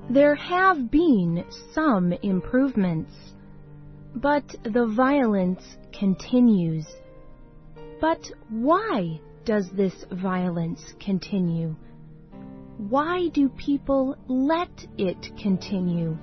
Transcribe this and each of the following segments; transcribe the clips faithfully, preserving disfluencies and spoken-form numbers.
There have been some improvements, but the violence continues. But why does this violence continue? Why do people let it continue?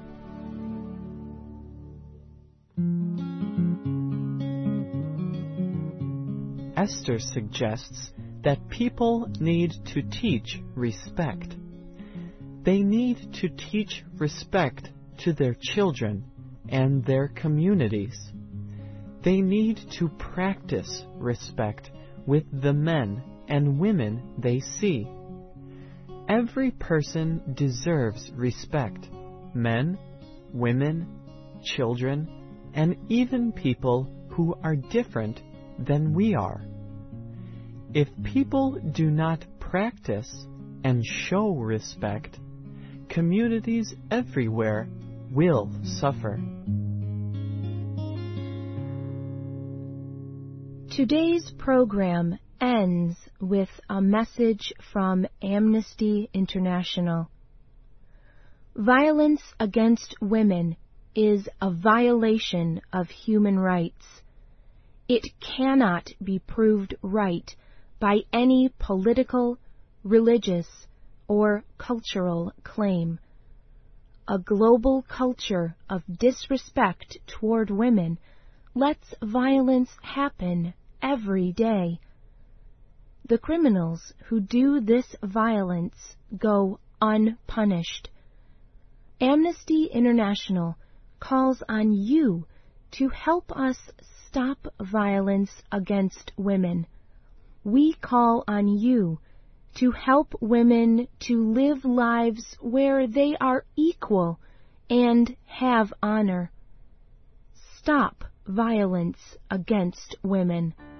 Esther suggests that people need to teach respect. They need to teach respect to their children and their communities. They need to practice respect with the men and women they see. Every person deserves respect, men, women, children, and even people who are different than we are. If people do not practice and show respect, communities everywhere will suffer. Today's program ends with a message from Amnesty International. Violence against women is a violation of human rights. It cannot be proved right by any political, religious, or cultural claim. A global culture of disrespect toward women lets violence happen every day. The criminals who do this violence go unpunished. Amnesty International calls on you to help us stop violence against women. We call on you to help women to live lives where they are equal and have honor. Stop violence against women.